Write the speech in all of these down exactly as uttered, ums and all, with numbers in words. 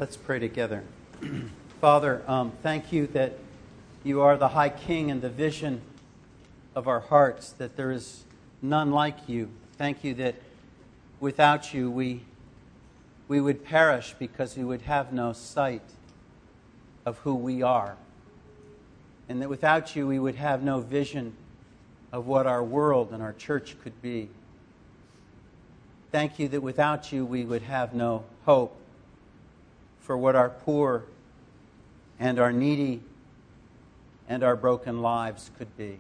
Let's pray together. Father, um, thank you that you are the high king and the vision of our hearts, that there is none like you. Thank you that without you we, we would perish because we would have no sight of who we are. And that without you we would have no vision of what our world and our church could be. Thank you that without you we would have no hope for what our poor and our needy and our broken lives could be.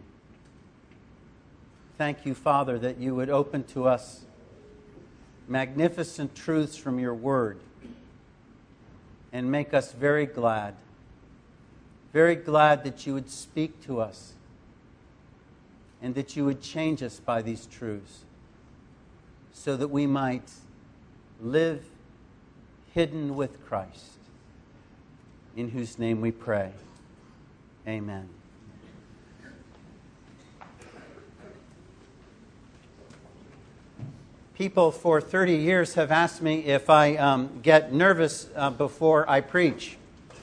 Thank you, Father, that you would open to us magnificent truths from your word and make us very glad, very glad that you would speak to us and that you would change us by these truths so that we might live hidden with Christ, in whose name we pray. Amen. People for thirty years have asked me if I um, get nervous uh, before I preach.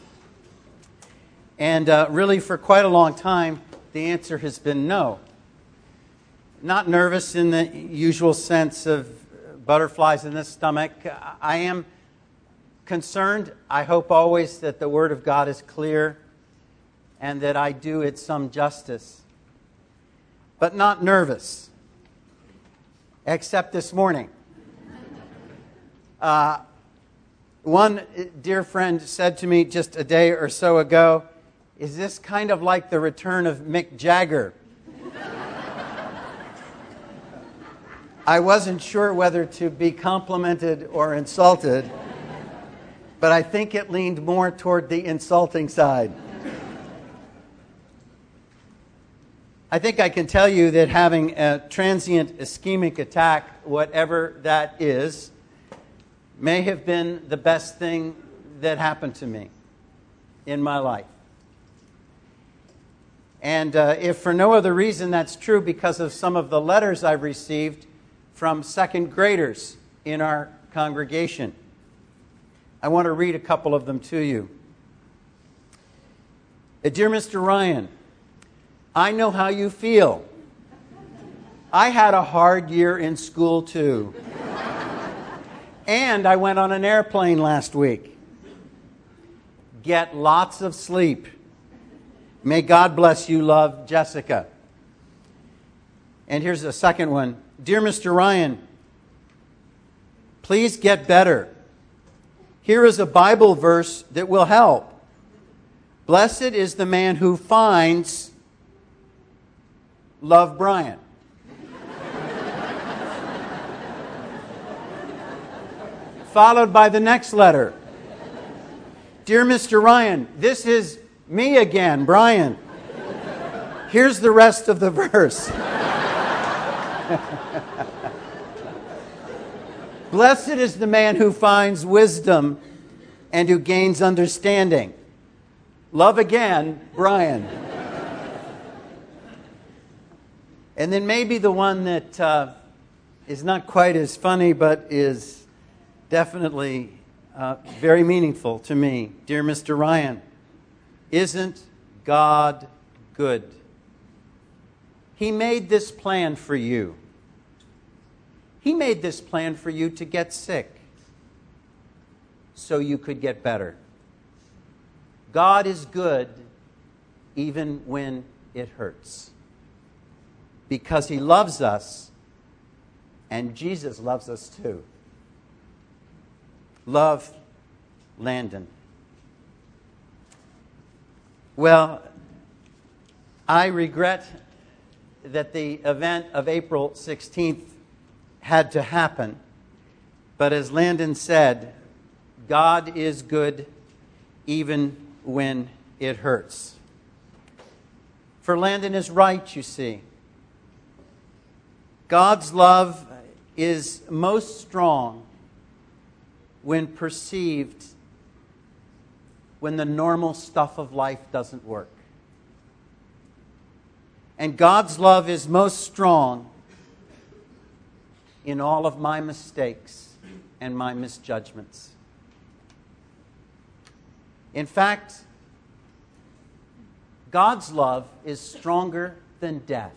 And uh, really, for quite a long time, the answer has been no. Not nervous in the usual sense of butterflies in the stomach. I am concerned, I hope always, that the Word of God is clear and that I do it some justice. But not nervous, except this morning. Uh, one dear friend said to me just a day or so ago, "Is this kind of like the return of Mick Jagger?" I wasn't sure whether to be complimented or insulted, but I think it leaned more toward the insulting side. I think I can tell you that having a transient ischemic attack, whatever that is, may have been the best thing that happened to me in my life. And uh, if for no other reason, that's true because of some of the letters I've received from second graders in our congregation. I want to read a couple of them to you. Dear Mister Ryan, I know how you feel. I had a hard year in school too. And I went on an airplane last week. Get lots of sleep. May God bless you, love, Jessica. And here's a second one. Dear Mister Ryan, please get better. Here is a Bible verse that will help. Blessed is the man who finds love, Brian. Followed by the next letter. Dear Mister Ryan, this is me again, Brian. Here's the rest of the verse. Blessed is the man who finds wisdom and who gains understanding. Love again, Brian. And then maybe the one that uh, is not quite as funny, but is definitely uh, very meaningful to me. Dear Mister Ryan, isn't God good? He made this plan for you. He made this plan for you to get sick so you could get better. God is good even when it hurts, because He loves us and Jesus loves us too. Love, Landon. Well, I regret that the event of April sixteenth had to happen. But as Landon said, God is good even when it hurts. For Landon is right, you see. God's love is most strong when perceived when the normal stuff of life doesn't work. And God's love is most strong in all of my mistakes and my misjudgments. In fact, God's love is stronger than death.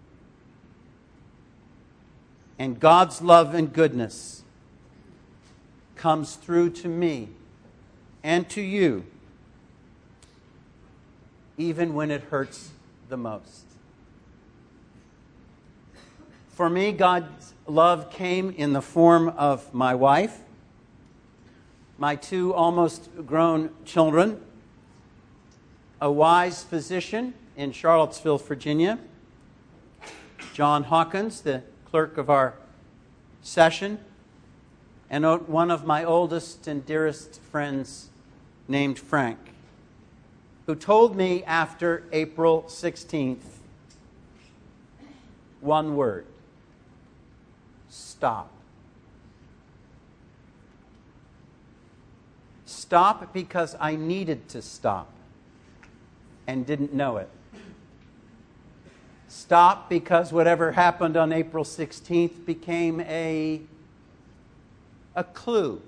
And God's love and goodness comes through to me and to you, even when it hurts the most. For me, God's love came in the form of my wife, my two almost grown children, a wise physician in Charlottesville, Virginia, John Hawkins, the clerk of our session, and one of my oldest and dearest friends named Frank, who told me after April sixteenth one word: stop. Stop because I needed to stop and didn't know it. Stop because whatever happened on April sixteenth became a, a clue,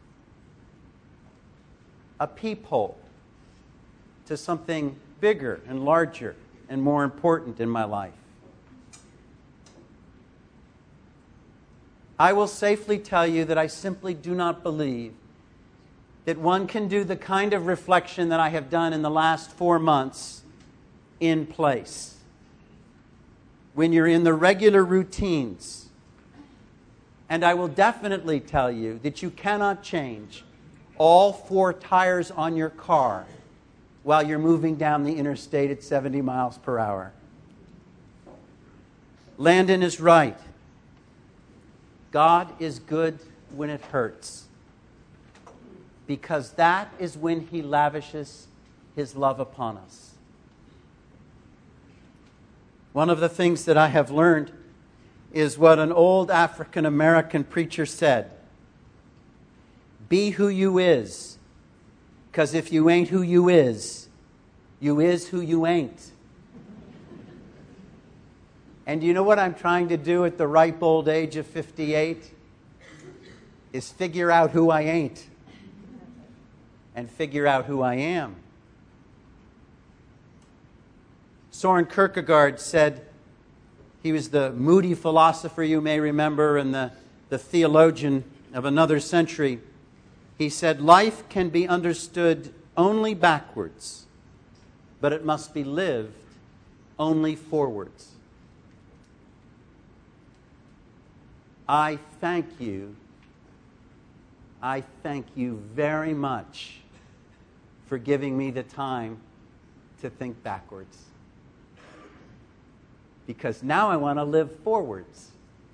a peephole to something bigger and larger and more important in my life. I will safely tell you that I simply do not believe that one can do the kind of reflection that I have done in the last four months in place. When you're in the regular routines. And I will definitely tell you that you cannot change all four tires on your car while you're moving down the interstate at seventy miles per hour. Landon is right. God is good when it hurts, because that is when He lavishes His love upon us. One of the things that I have learned is what an old African American preacher said: be who you is, because if you ain't who you is, you is who you ain't. And you know what I'm trying to do at the ripe old age of fifty-eight? Is figure out who I ain't and figure out who I am. Soren Kierkegaard said, he was the moody philosopher you may remember and the, the theologian of another century. He said, life can be understood only backwards, but it must be lived only forwards. I thank you, I thank you very much for giving me the time to think backwards. Because now I want to live forwards.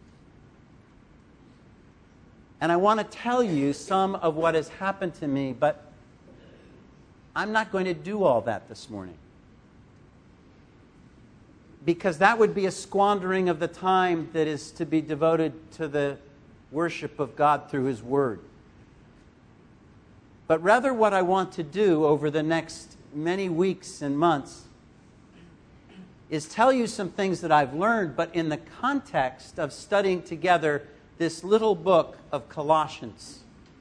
And I want to tell you some of what has happened to me, but I'm not going to do all that this morning. Because that would be a squandering of the time that is to be devoted to the worship of God through His Word. But rather what I want to do over the next many weeks and months is tell you some things that I've learned, but in the context of studying together this little book of Colossians.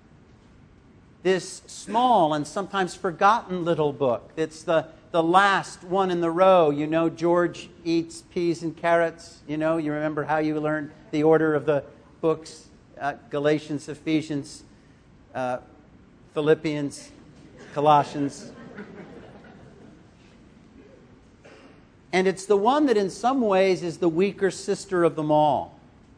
This small and sometimes forgotten little book. It's the, the last one in the row. You know, George eats peas and carrots. You know, you remember how you learned the order of the books. Uh, Galatians, Ephesians, uh, Philippians, Colossians. And it's the one that in some ways is the weaker sister of them all.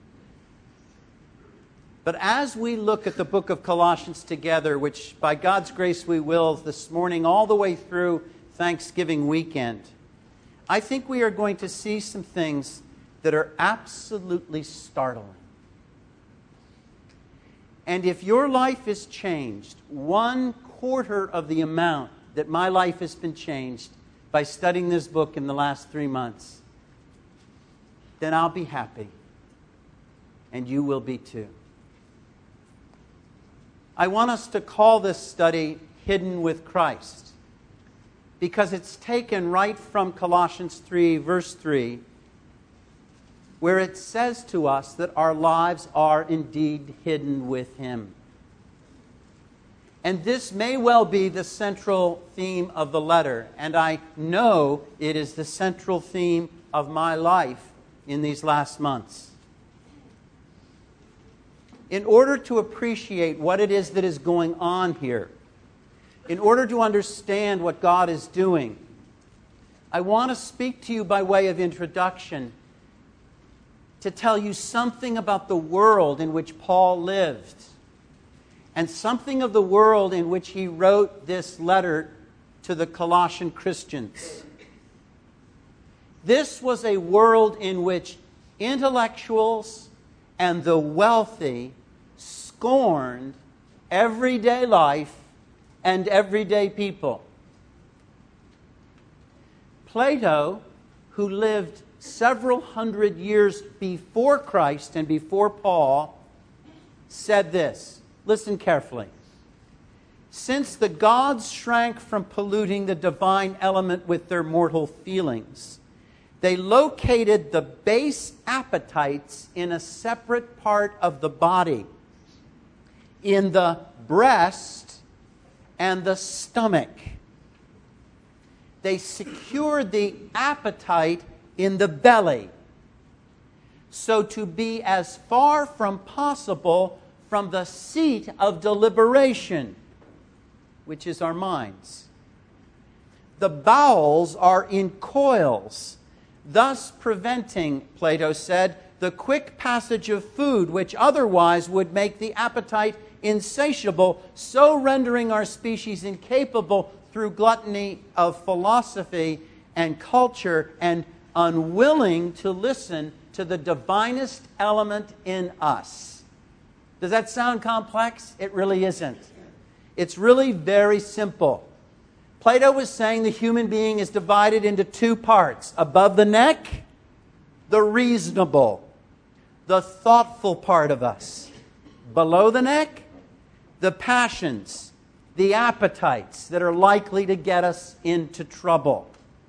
But as we look at the book of Colossians together, which by God's grace we will this morning all the way through Thanksgiving weekend, I think we are going to see some things that are absolutely startling. And if your life is changed one quarter of the amount that my life has been changed by studying this book in the last three months, then I'll be happy. And you will be too. I want us to call this study Hidden with Christ, because it's taken right from Colossians three, verse three, where it says to us that our lives are indeed hidden with Him. And this may well be the central theme of the letter, and I know it is the central theme of my life in these last months. In order to appreciate what it is that is going on here, in order to understand what God is doing, I want to speak to you by way of introduction to tell you something about the world in which Paul lived and something of the world in which he wrote this letter to the Colossian Christians. This was a world in which intellectuals and the wealthy scorned everyday life and everyday people. Plato, who lived several hundred years before Christ and before Paul, said this. Listen carefully. Since the gods shrank from polluting the divine element with their mortal feelings, they located the base appetites in a separate part of the body, in the breast and the stomach. They secured the appetite in the belly, so to be as far from possible from the seat of deliberation, which is our minds. The bowels are in coils, thus preventing, Plato said, the quick passage of food, which otherwise would make the appetite insatiable, so rendering our species incapable through gluttony of philosophy and culture and unwilling to listen to the divinest element in us. Does that sound complex? It really isn't. It's really very simple. Plato was saying the human being is divided into two parts. Above the neck, the reasonable, the thoughtful part of us. Below the neck, the passions, the appetites that are likely to get us into trouble.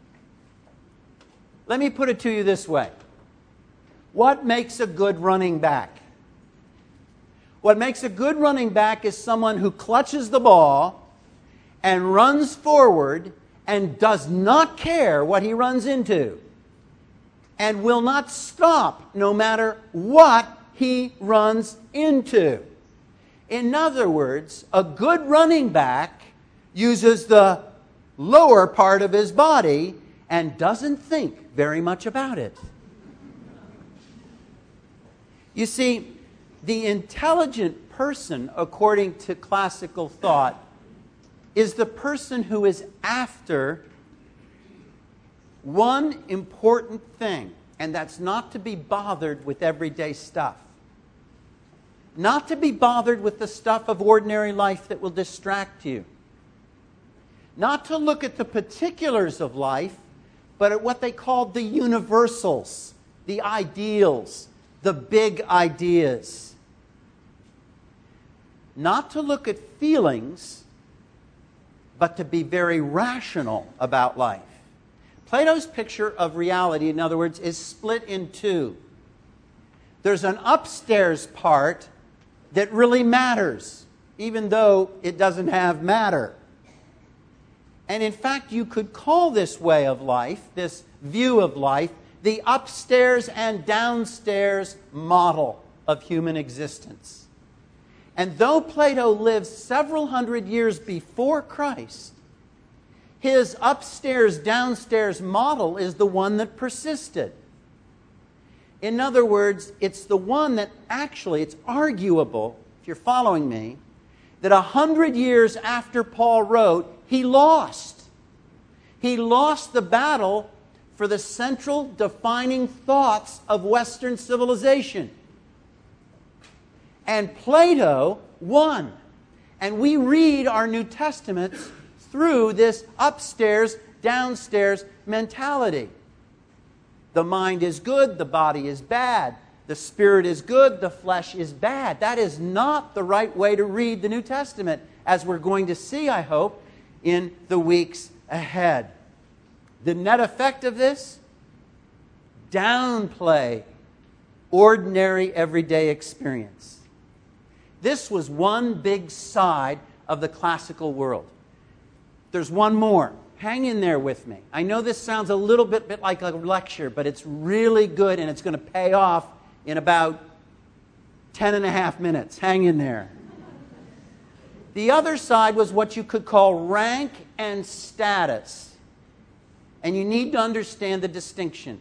Let me put it to you this way. What makes a good running back? What makes a good running back is someone who clutches the ball and runs forward and does not care what he runs into and will not stop no matter what he runs into. In other words, a good running back uses the lower part of his body and doesn't think very much about it. You see, the intelligent person, according to classical thought, is the person who is after one important thing, and that's not to be bothered with everyday stuff. Not to be bothered with the stuff of ordinary life that will distract you. Not to look at the particulars of life, but at what they called the universals, the ideals, the big ideas. Not to look at feelings, but to be very rational about life. Plato's picture of reality, in other words, is split in two. There's an upstairs part that really matters, even though it doesn't have matter. And in fact, you could call this way of life, this view of life, the upstairs and downstairs model of human existence. And though Plato lived several hundred years before Christ, his upstairs-downstairs model is the one that persisted. In other words, it's the one that actually, it's arguable, if you're following me, that a hundred years after Paul wrote, he lost. He lost the battle for the central defining thoughts of Western civilization. And Plato won. And we read our New Testaments through this upstairs, downstairs mentality. The mind is good, the body is bad. The spirit is good, the flesh is bad. That is not the right way to read the New Testament, as we're going to see, I hope, in the weeks ahead. The net effect of this? Downplay ordinary, everyday experience. This was one big side of the classical world. There's one more. Hang in there with me. I know this sounds a little bit, bit like a lecture, but it's really good and it's going to pay off in about ten and a half minutes. Hang in there. The other side was what you could call rank and status. And you need to understand the distinction.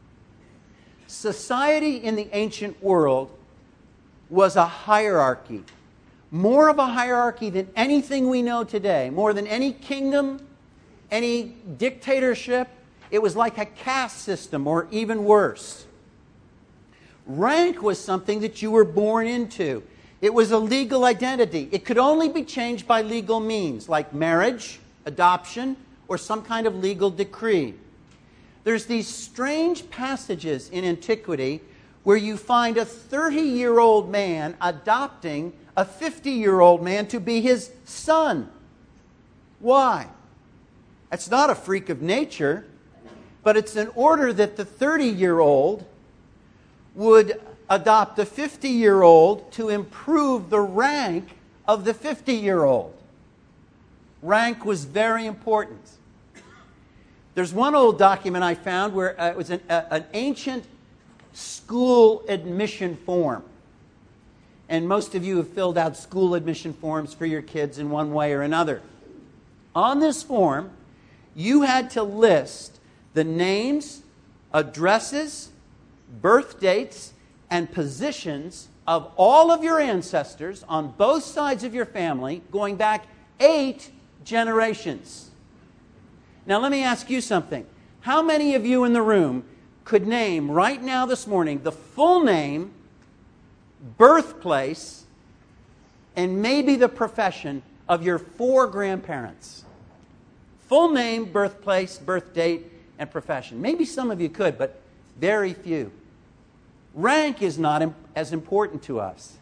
Society in the ancient world was a hierarchy. More of a hierarchy than anything we know today. More than any kingdom, any dictatorship. It was like a caste system, or even worse. Rank was something that you were born into. It was a legal identity. It could only be changed by legal means, like marriage, adoption, or some kind of legal decree. There's these strange passages in antiquity where you find a thirty-year-old man adopting a fifty-year-old man to be his son. Why? It's not a freak of nature, but it's in order that the thirty-year-old would adopt a fifty-year-old to improve the rank of the fifty-year-old. Rank was very important. There's one old document I found where uh, it was an, uh, an ancient school admission form. And most of you have filled out school admission forms for your kids in one way or another. On this form, you had to list the names, addresses, birth dates, and positions of all of your ancestors on both sides of your family going back eight generations. Now let me ask you something. How many of you in the room could name right now this morning the full name, birthplace, and maybe the profession of your four grandparents? Full name, birthplace, birth date, and profession. Maybe some of you could, but very few. Rank is not im- as important to us.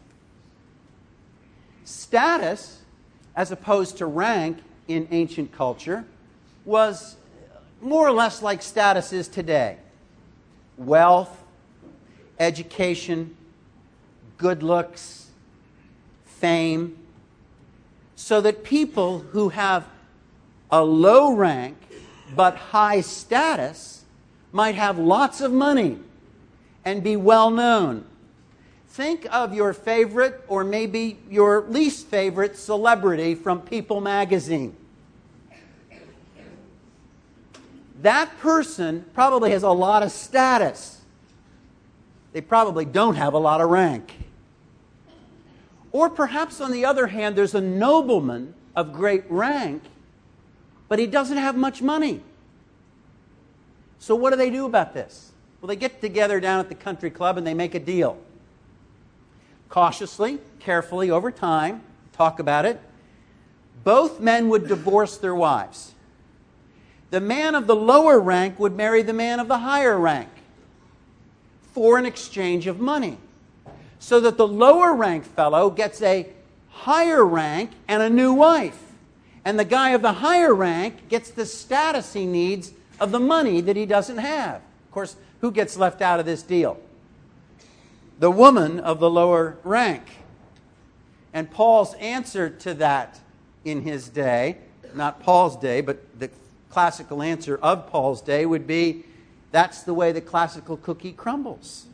Status, as opposed to rank in ancient culture, was more or less like status is today. Wealth, education, good looks, fame, so that people who have a low rank but high status might have lots of money and be well known. Think of your favorite or maybe your least favorite celebrity from People magazine. That person probably has a lot of status. They probably don't have a lot of rank. Or perhaps on the other hand, there's a nobleman of great rank, but he doesn't have much money. So what do they do about this? Well, they get together down at the country club and they make a deal. Cautiously, carefully, over time, talk about it. Both men would divorce their wives. The man of the lower rank would marry the man of the higher rank for an exchange of money. So that the lower rank fellow gets a higher rank and a new wife. And the guy of the higher rank gets the status he needs of the money that he doesn't have. Of course, who gets left out of this deal? The woman of the lower rank. And Paul's answer to that in his day, not Paul's day, but the classical answer of Paul's day would be, that's the way the classical cookie crumbles.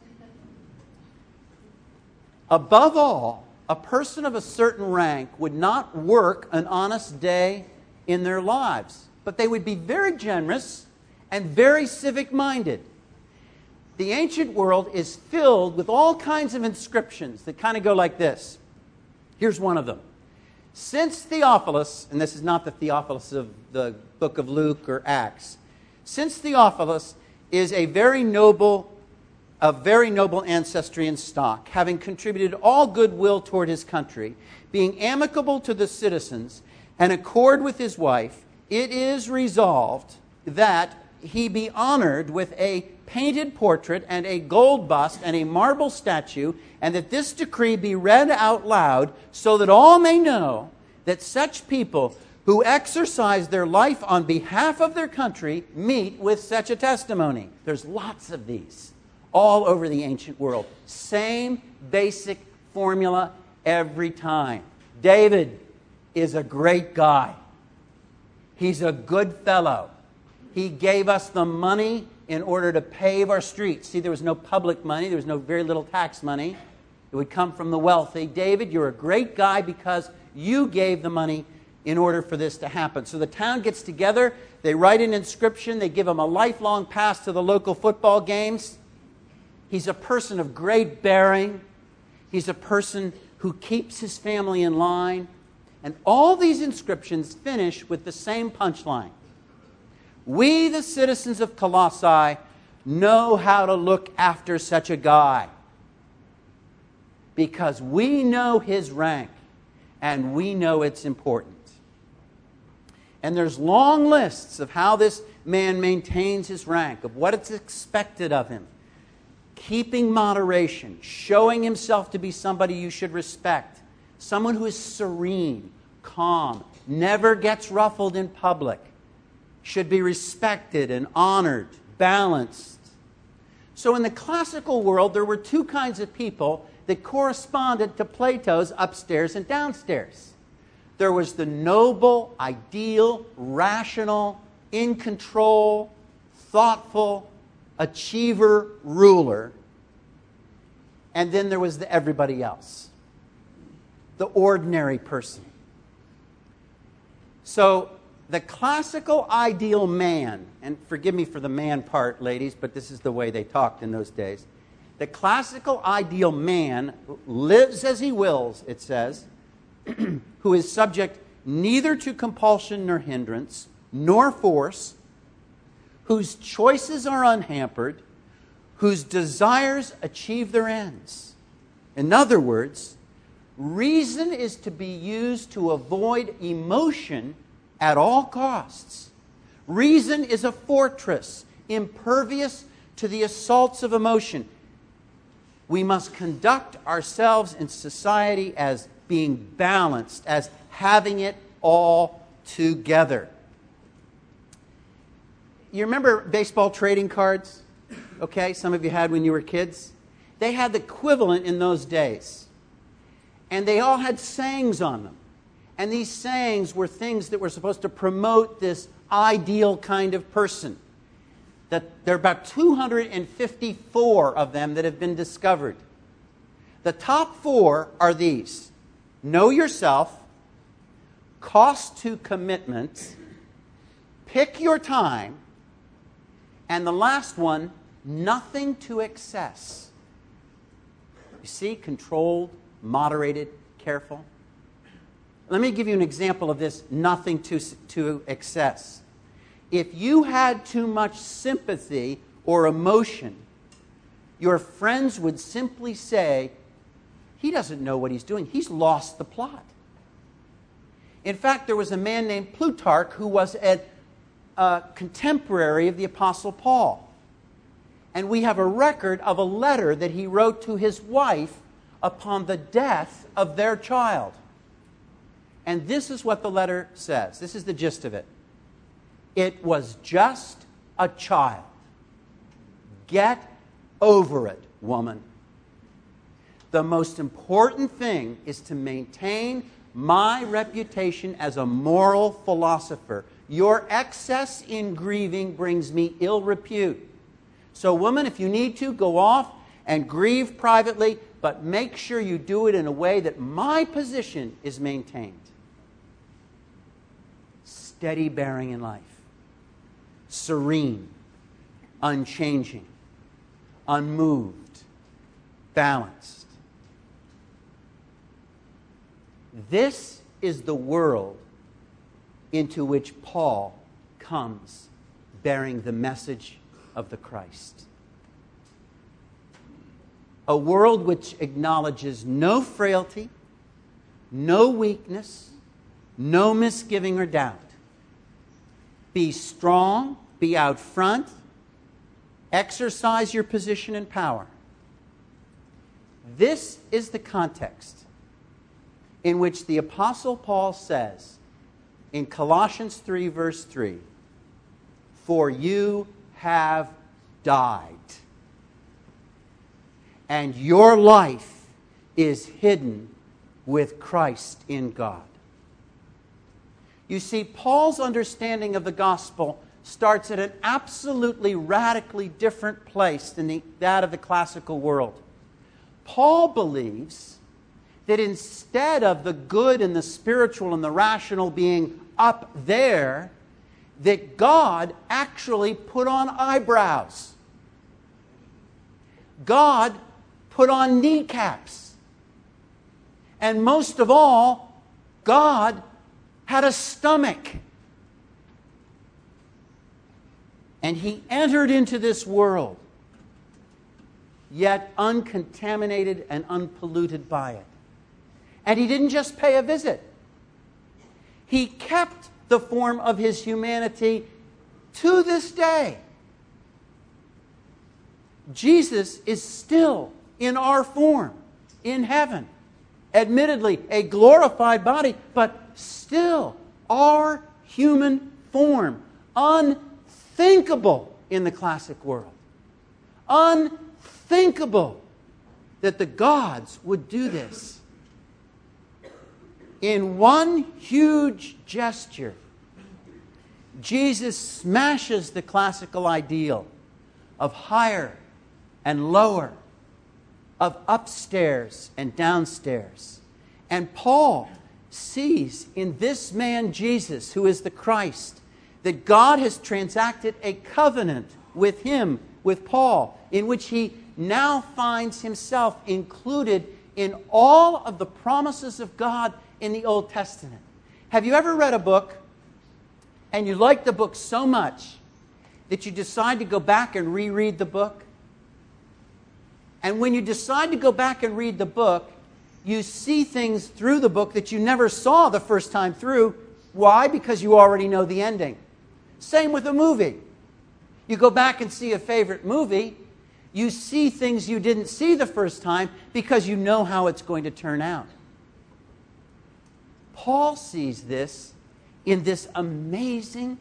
Above all, a person of a certain rank would not work an honest day in their lives, but they would be very generous and very civic-minded. The ancient world is filled with all kinds of inscriptions that kind of go like this. Here's one of them. Since Theophilus, and this is not the Theophilus of the book of Luke or Acts, since Theophilus is a very noble, a very noble ancestry and stock, having contributed all goodwill toward his country, being amicable to the citizens, and accord with his wife, it is resolved that he be honored with a painted portrait and a gold bust and a marble statue, and that this decree be read out loud so that all may know that such people who exercise their life on behalf of their country meet with such a testimony. There's lots of these all over the ancient world. Same basic formula every time. David, is a great guy. He's a good fellow. He gave us the money in order to pave our streets. See, there was no public money. There was no very little tax money. It would come from the wealthy. David, you're a great guy because you gave the money in order for this to happen. So the town gets together. They write an inscription. They give him a lifelong pass to the local football games. He's a person of great bearing. He's a person who keeps his family in line. And all these inscriptions finish with the same punchline. We, the citizens of Colossae, know how to look after such a guy because we know his rank and we know it's important. And there's long lists of how this man maintains his rank, of what it's expected of him. Keeping moderation, showing himself to be somebody you should respect, someone who is serene, calm, never gets ruffled in public, should be respected and honored, balanced. So in the classical world, there were two kinds of people that corresponded to Plato's upstairs and downstairs. There was the noble, ideal, rational, in control, thoughtful, achiever, ruler. And then there was the everybody else, the ordinary person. So the classical ideal man, and forgive me for the man part, ladies, but this is the way they talked in those days. The classical ideal man lives as he wills, it says, who is subject neither to compulsion nor hindrance, nor force, whose choices are unhampered, whose desires achieve their ends. In other words, reason is to be used to avoid emotion at all costs. Reason is a fortress, impervious to the assaults of emotion. We must conduct ourselves in society as being balanced, as having it all together. You remember baseball trading cards? Okay, some of you had when you were kids. They had the equivalent in those days. And they all had sayings on them. And these sayings were things that were supposed to promote this ideal kind of person. That there are about two hundred fifty-four of them that have been discovered. The top four are these: know yourself, cost to commitment, pick your time, and the last one, nothing to excess. You see, controlled, moderated, careful. Let me give you an example of this, nothing to, to excess. If you had too much sympathy or emotion, your friends would simply say, he doesn't know what he's doing. He's lost the plot. In fact, there was a man named Plutarch who was a, a contemporary of the Apostle Paul. And we have a record of a letter that he wrote to his wife upon the death of their child. And this is what the letter says. This is the gist of it. It was just a child. Get over it, woman. The most important thing is to maintain my reputation as a moral philosopher. Your excess in grieving brings me ill repute. So, woman, if you need to, go off and grieve privately, but make sure you do it in a way that my position is maintained. Steady bearing in life. Serene. Unchanging. Unmoved. Balanced. This is the world into which Paul comes bearing the message of the Christ. A world which acknowledges no frailty, no weakness, no misgiving or doubt. Be strong, be out front, exercise your position and power. This is the context in which the Apostle Paul says in Colossians three, verse three, for you have died, and your life is hidden with Christ in God. You see, Paul's understanding of the gospel starts at an absolutely radically different place than the, that of the classical world. Paul believes that instead of the good and the spiritual and the rational being up there, that God actually put on eyebrows. God put on kneecaps. And most of all, God had a stomach. And He entered into this world, yet uncontaminated and unpolluted by it. And He didn't just pay a visit. He kept the form of His humanity to this day. Jesus is still in our form, in heaven. Admittedly, a glorified body, but still our human form. Unthinkable in the classic world. Unthinkable that the gods would do this. In one huge gesture, Jesus smashes the classical ideal of higher and lower, of upstairs and downstairs. And Paul sees in this man Jesus, who is the Christ, that God has transacted a covenant with him, with Paul, in which he now finds himself included in all of the promises of God in the Old Testament. Have you ever read a book and you like the book so much that you decide to go back and reread the book? And when you decide to go back and read the book, you see things through the book that you never saw the first time through. Why? Because you already know the ending. Same with a movie. You go back and see a favorite movie, you see things you didn't see the first time because you know how it's going to turn out. Paul sees this in this amazing,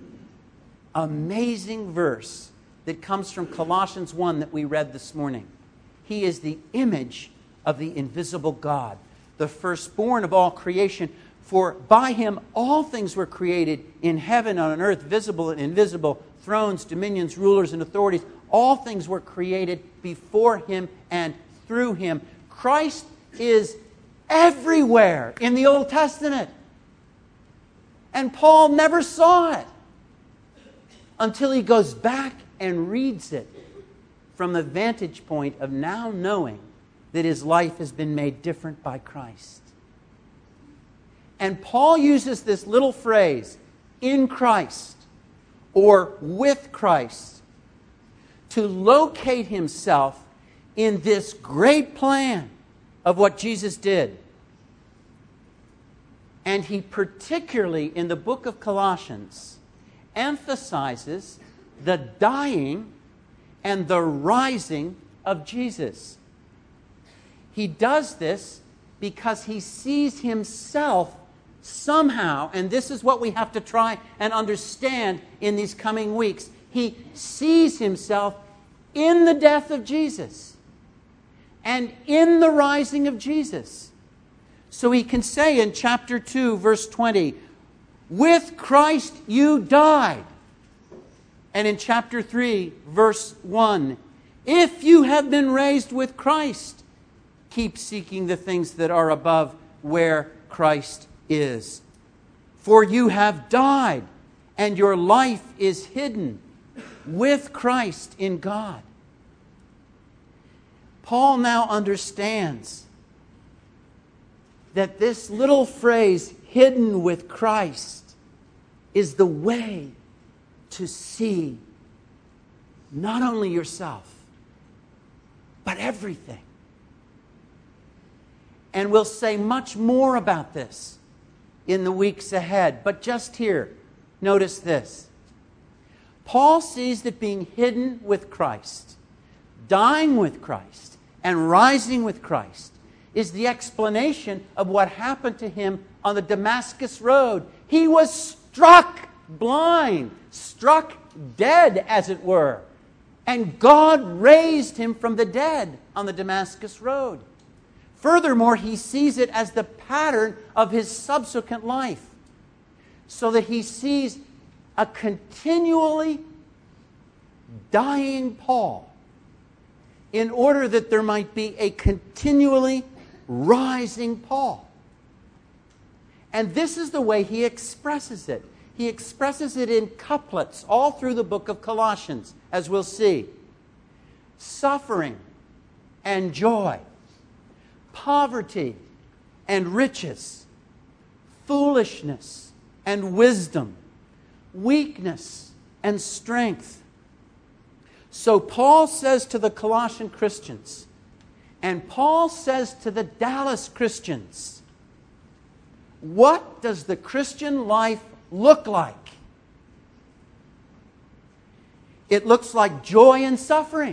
amazing verse that comes from Colossians one that we read this morning. He is the image of the invisible God, the firstborn of all creation. For by Him all things were created in heaven and on earth, visible and invisible, thrones, dominions, rulers, and authorities. All things were created before Him and through Him. Christ is everywhere in the Old Testament. And Paul never saw it until he goes back and reads it from the vantage point of now knowing that his life has been made different by Christ. And Paul uses this little phrase, in Christ, or with Christ, to locate himself in this great plan of what Jesus did. And he particularly, in the book of Colossians, emphasizes the dying and the rising of Jesus. He does this because he sees himself somehow, and this is what we have to try and understand in these coming weeks. He sees himself in the death of Jesus and in the rising of Jesus. So he can say in chapter two, verse twenty, with Christ you died. And in chapter three, verse one, if you have been raised with Christ, keep seeking the things that are above where Christ is. For you have died, and your life is hidden with Christ in God. Paul now understands that this little phrase, hidden with Christ, is the way to see not only yourself, but everything. And we'll say much more about this in the weeks ahead. But just here, notice this. Paul sees that being hidden with Christ, dying with Christ, and rising with Christ is the explanation of what happened to him on the Damascus Road. He was struck blind, struck dead, as it were. And God raised him from the dead on the Damascus Road. Furthermore, he sees it as the pattern of his subsequent life. so that he sees a continually dying Paul in order that there might be a continually rising Paul. And this is the way he expresses it. He expresses it in couplets all through the book of Colossians, as we'll see. Suffering and joy, poverty and riches, foolishness and wisdom, weakness and strength. So Paul says to the Colossian Christians, and Paul says to the Dallas Christians, what does the Christian life look like? It looks like joy in suffering.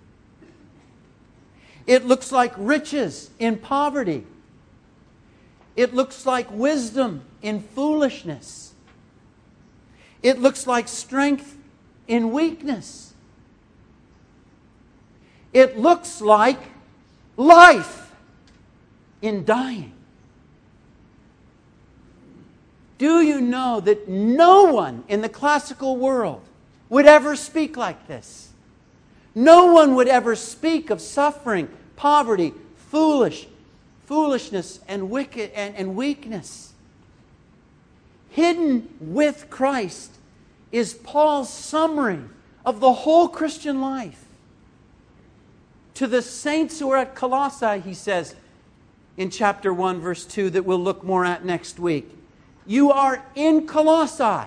It looks like riches in poverty. It looks like wisdom in foolishness. It looks like strength in weakness. It looks like life in dying. Do you know that no one in the classical world would ever speak like this? No one would ever speak of suffering, poverty, foolish, foolishness, and wicked and, and weakness. Hidden with Christ is Paul's summary of the whole Christian life. To the saints who are at Colossae, he says in chapter one, verse two, that we'll look more at next week. You are in Colossae,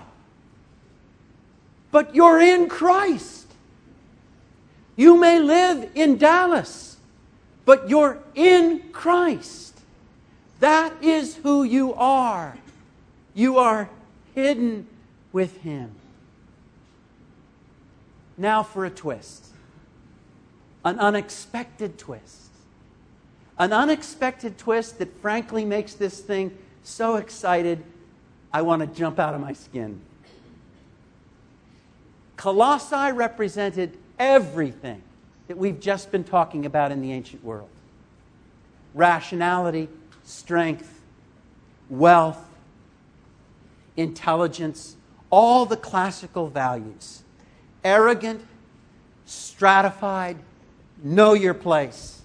but you're in Christ. You may live in Dallas, but you're in Christ. That is who you are. You are hidden with Him. Now for a twist. An unexpected twist. An unexpected twist that frankly makes this thing so excited I want to jump out of my skin. Colossae represented everything that we've just been talking about in the ancient world. Rationality, strength, wealth, intelligence, all the classical values. Arrogant, stratified, know your place.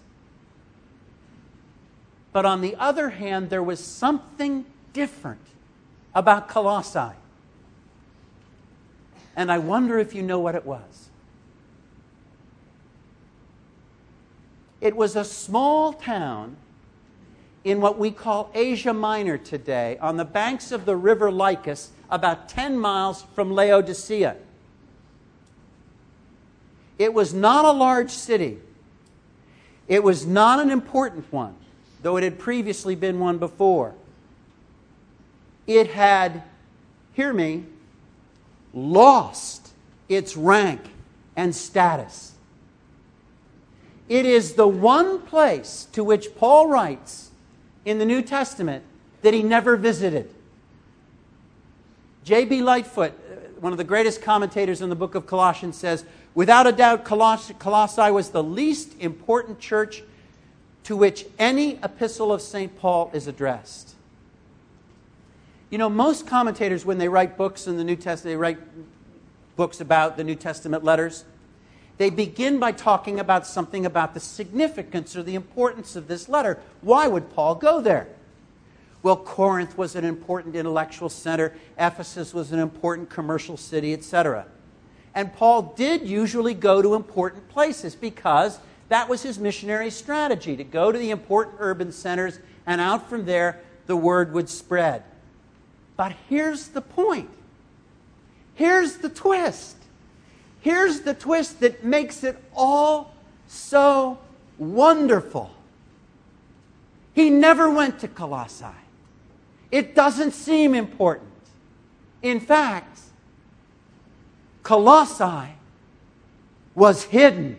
But on the other hand, there was something different about Colossae. And I wonder if you know what it was. It was a small town in what we call Asia Minor today, on the banks of the river Lycus, about ten miles from Laodicea. It was not a large city. It was not an important one, though it had previously been one before. It had, hear me, lost its rank and status. It is the one place to which Paul writes in the New Testament that he never visited. J B Lightfoot, one of the greatest commentators in the book of Colossians, says, without a doubt, Coloss- Colossae was the least important church to which any epistle of Saint Paul is addressed. You know, most commentators, when they write books in the New Testament, they write books about the New Testament letters, they begin by talking about something about the significance or the importance of this letter. Why would Paul go there? Well, Corinth was an important intellectual center. Ephesus was an important commercial city, et cetera. And Paul did usually go to important places because that was his missionary strategy, to go to the important urban centers, and out from there the word would spread. But here's the point. Here's the twist. Here's the twist that makes it all so wonderful. He never went to Colossae. It doesn't seem important. In fact, Colossae was hidden.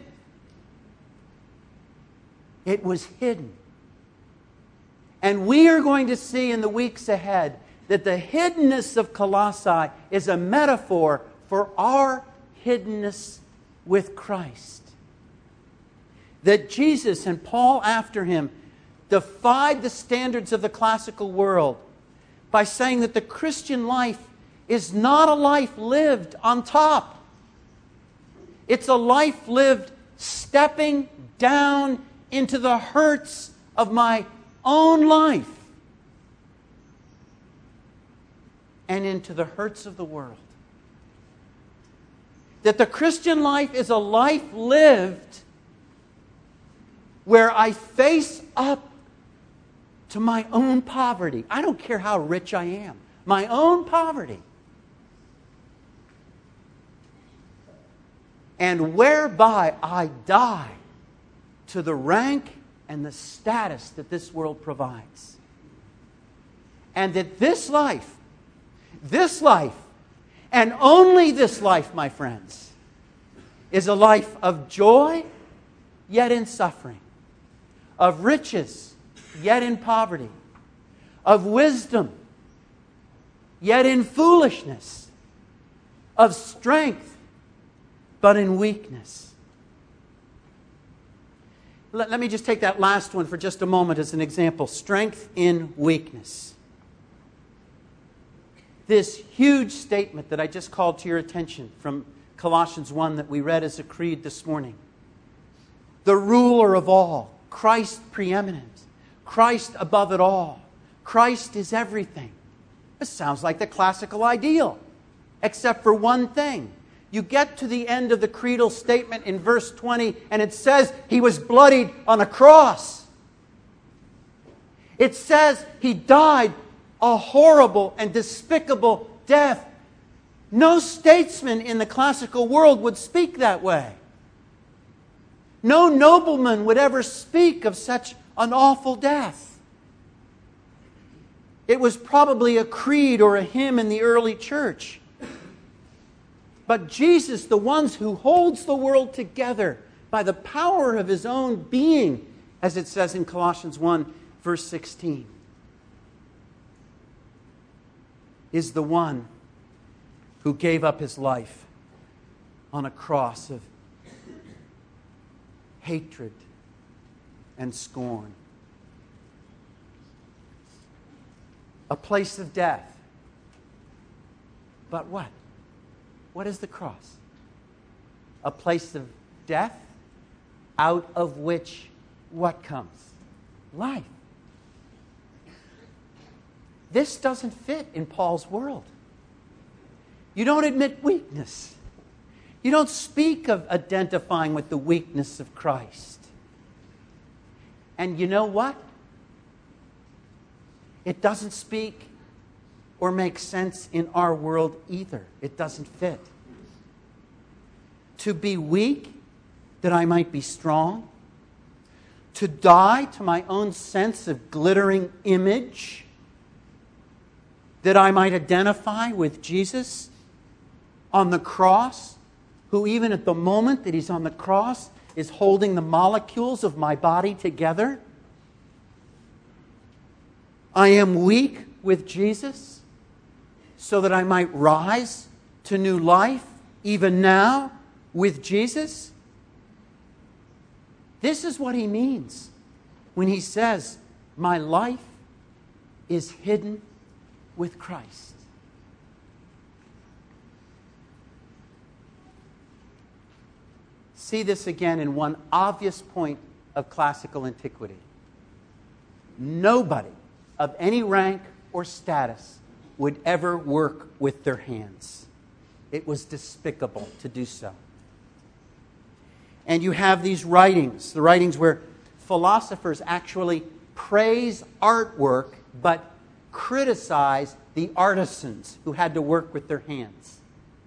It was hidden. And we are going to see in the weeks ahead that the hiddenness of Colossae is a metaphor for our hiddenness with Christ. That Jesus and Paul after him defied the standards of the classical world by saying that the Christian life is not a life lived on top. It's a life lived stepping down into the hurts of my own life and into the hurts of the world. That the Christian life is a life lived where I face up to my own poverty. I don't care how rich I am. My own poverty. And whereby I die to the rank and the status that this world provides. And that this life, this life, and only this life, my friends, is a life of joy, yet in suffering. Of riches, yet in poverty. Of wisdom, yet in foolishness. Of strength, but in weakness. Let, let me just take that last one for just a moment as an example. Strength in weakness. This huge statement that I just called to your attention from Colossians one that we read as a creed this morning. The ruler of all. Christ preeminent. Christ above it all. Christ is everything. This sounds like the classical ideal. Except for one thing. You get to the end of the creedal statement in verse twenty and it says He was bloodied on a cross. It says He died a horrible and despicable death. No statesman in the classical world would speak that way. No nobleman would ever speak of such an awful death. It was probably a creed or a hymn in the early church. But Jesus, the one who holds the world together by the power of His own being, as it says in Colossians one, verse sixteen, is the one who gave up His life on a cross of hatred and scorn. A place of death. But what? What is the cross? A place of death out of which what comes? Life. This doesn't fit in Paul's world. You don't admit weakness. You don't speak of identifying with the weakness of Christ. And you know what? It doesn't speak or make sense in our world either. It doesn't fit. To be weak, that I might be strong. To die to my own sense of glittering image, that I might identify with Jesus on the cross, who even at the moment that He's on the cross is holding the molecules of my body together. I am weak with Jesus so that I might rise to new life even now with Jesus. This is what He means when He says, my life is hidden with Christ. See this again in one obvious point of classical antiquity. Nobody of any rank or status would ever work with their hands. It was despicable to do so. And you have these writings, the writings where philosophers actually praise artwork but criticize the artisans who had to work with their hands.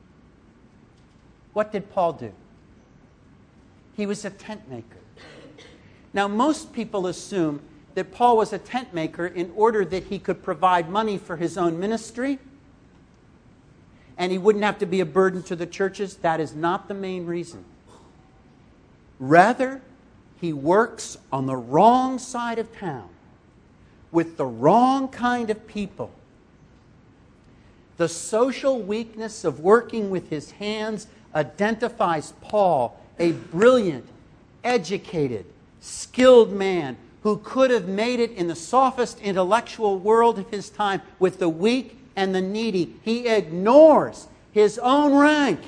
What did Paul do? He was a tent maker. Now, most people assume that Paul was a tent maker in order that he could provide money for his own ministry and he wouldn't have to be a burden to the churches. That is not the main reason. Rather, he works on the wrong side of town with the wrong kind of people. The social weakness of working with his hands identifies Paul, a brilliant, educated, skilled man who could have made it in the sophist intellectual world of his time with the weak and the needy. He ignores his own rank.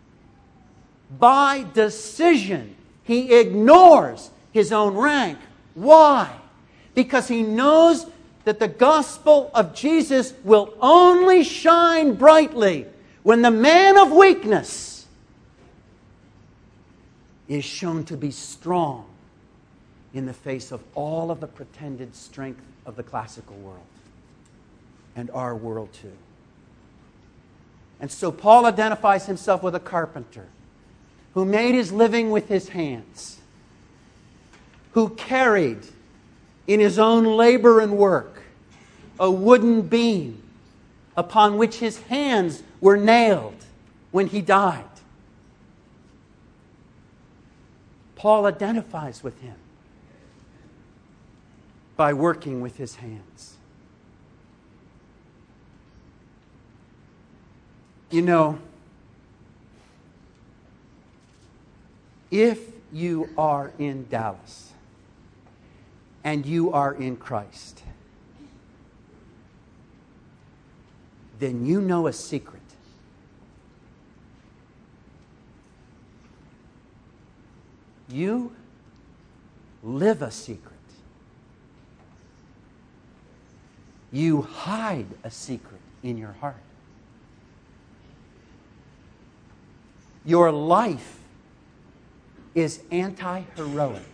By decision, he ignores his own rank. Why? Because he knows that the gospel of Jesus will only shine brightly when the man of weakness is shown to be strong in the face of all of the pretended strength of the classical world and our world too. And so Paul identifies himself with a carpenter who made his living with his hands, who carried in his own labor and work a wooden beam upon which his hands were nailed when he died. Paul identifies with him by working with his hands. You know, if you are in Dallas and you are in Christ, then you know a secret. You live a secret. You hide a secret in your heart. Your life is anti-heroic.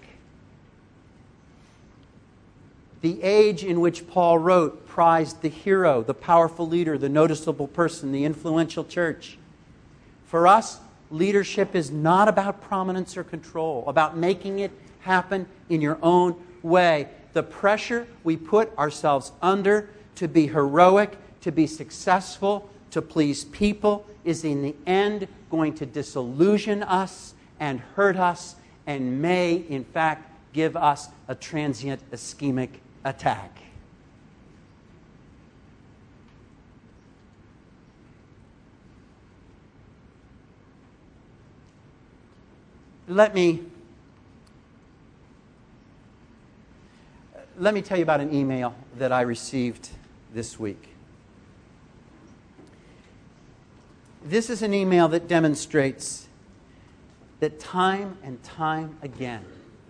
The age in which Paul wrote prized the hero, the powerful leader, the noticeable person, the influential church. For us, leadership is not about prominence or control, about making it happen in your own way. The pressure we put ourselves under to be heroic, to be successful, to please people is in the end going to disillusion us and hurt us and may, in fact, give us a transient ischemic attack. Let me let me tell you about an email that I received this week. This is an email that demonstrates that time and time again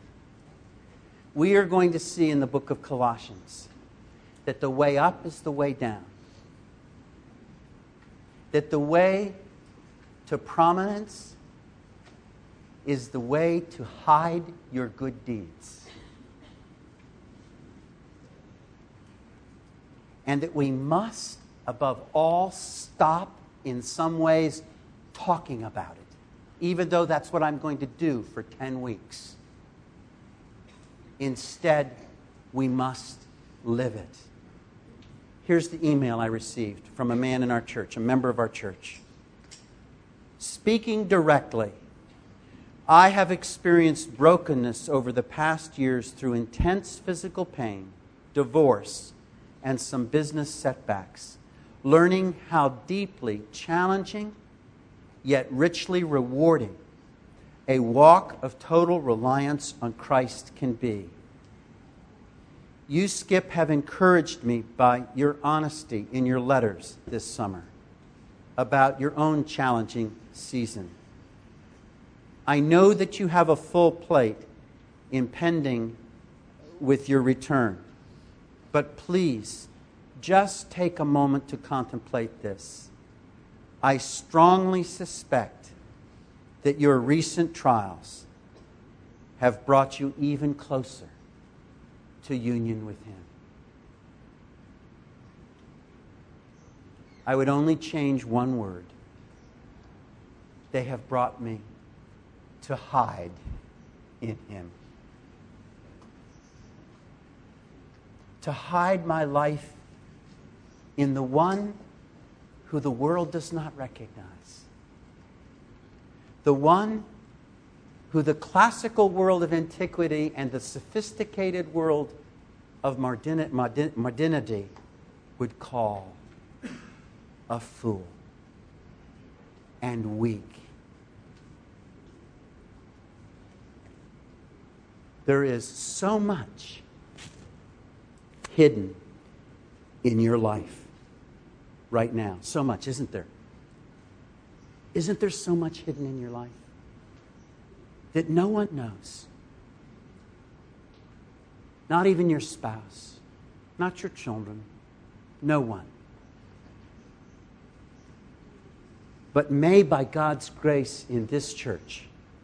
we are going to see in the book of Colossians that the way up is the way down. That the way to prominence is the way to hide your good deeds. And that we must, above all, stop in some ways talking about it, even though that's what I'm going to do for ten weeks. Instead, we must live it. Here's the email I received from a man in our church, a member of our church. Speaking directly, I have experienced brokenness over the past years through intense physical pain, divorce, and some business setbacks, learning how deeply challenging yet richly rewarding a walk of total reliance on Christ can be. You, Skip, have encouraged me by your honesty in your letters this summer about your own challenging season. I know that you have a full plate impending with your return, but please, just take a moment to contemplate this. I strongly suspect that your recent trials have brought you even closer to union with Him. I would only change one word. They have brought me to hide in Him. To hide my life in the one who the world does not recognize. The one who the classical world of antiquity and the sophisticated world of modern- modern- modernity would call a fool and weak. There is so much hidden in your life right now? So much, isn't there? Isn't there so much hidden in your life that no one knows? Not even your spouse, not your children, no one. But may, by God's grace in this church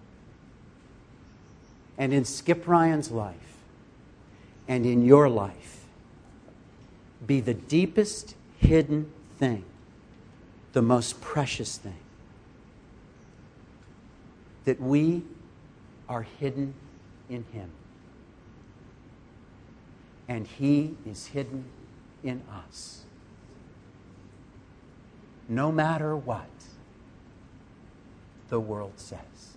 and in Skip Ryan's life and in your life, be the deepest hidden thing, the most precious thing, that we are hidden in Him. And He is hidden in us. No matter what the world says.